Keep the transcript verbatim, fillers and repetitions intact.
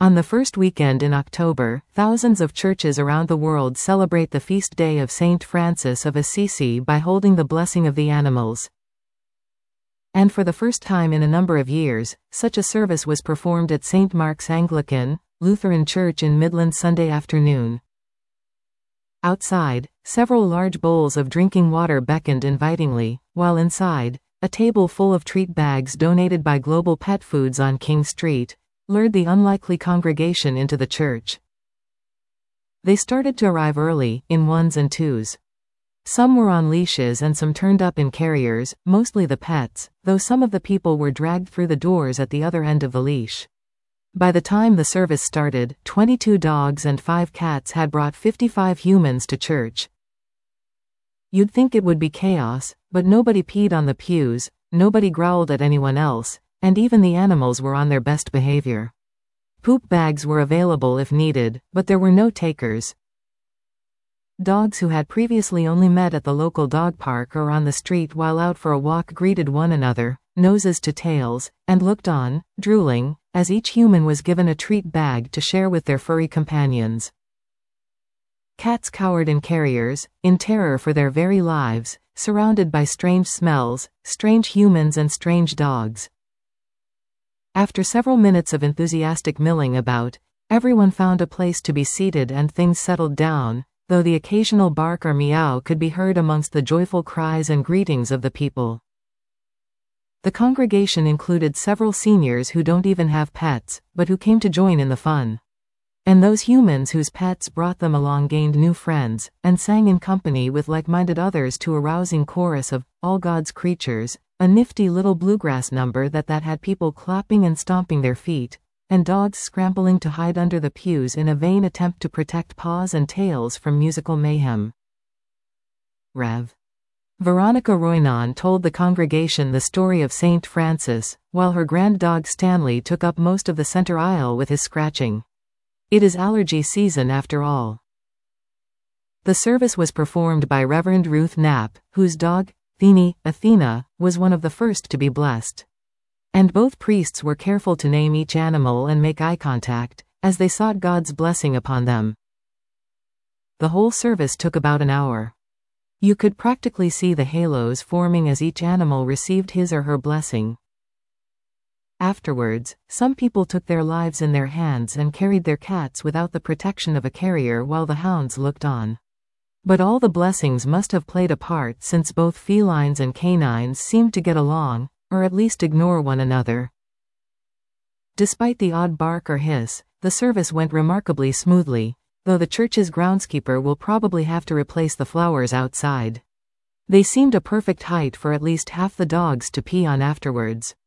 On the first weekend in October, thousands of churches around the world celebrate the feast day of Saint Francis of Assisi by holding the blessing of the animals. And for the first time in a number of years, such a service was performed at Saint Mark's Anglican, Lutheran Church in Midland Sunday afternoon. Outside, several large bowls of drinking water beckoned invitingly, while inside, a table full of treat bags donated by Global Pet Foods on King Street lured the unlikely congregation into the church. They started to arrive early, in ones and twos. Some were on leashes and some turned up in carriers, mostly the pets, though some of the people were dragged through the doors at the other end of the leash. By the time the service started, twenty-two dogs and five cats had brought fifty-five humans to church. You'd think it would be chaos, but nobody peed on the pews, nobody growled at anyone else, and even the animals were on their best behavior. Poop bags were available if needed, but there were no takers. Dogs who had previously only met at the local dog park or on the street while out for a walk greeted one another, noses to tails, and looked on, drooling, as each human was given a treat bag to share with their furry companions. Cats cowered in carriers, in terror for their very lives, surrounded by strange smells, strange humans and strange dogs. After several minutes of enthusiastic milling about, everyone found a place to be seated and things settled down, though the occasional bark or meow could be heard amongst the joyful cries and greetings of the people. The congregation included several seniors who don't even have pets, but who came to join in the fun. And those humans whose pets brought them along gained new friends, and sang in company with like-minded others to a rousing chorus of All God's Creatures, a nifty little bluegrass number that, that had people clapping and stomping their feet, and dogs scrambling to hide under the pews in a vain attempt to protect paws and tails from musical mayhem. Rev. Veronica Roynon told the congregation the story of Saint Francis, while her grand dog Stanley took up most of the center aisle with his scratching. It is allergy season after all. The service was performed by Reverend Ruth Knapp, whose dog, Thene, Athena, was one of the first to be blessed. And both priests were careful to name each animal and make eye contact, as they sought God's blessing upon them. The whole service took about an hour. You could practically see the halos forming as each animal received his or her blessing. Afterwards, some people took their lives in their hands and carried their cats without the protection of a carrier while the hounds looked on. But all the blessings must have played a part, since both felines and canines seemed to get along, or at least ignore one another. Despite the odd bark or hiss, the service went remarkably smoothly, though the church's groundskeeper will probably have to replace the flowers outside. They seemed a perfect height for at least half the dogs to pee on afterwards.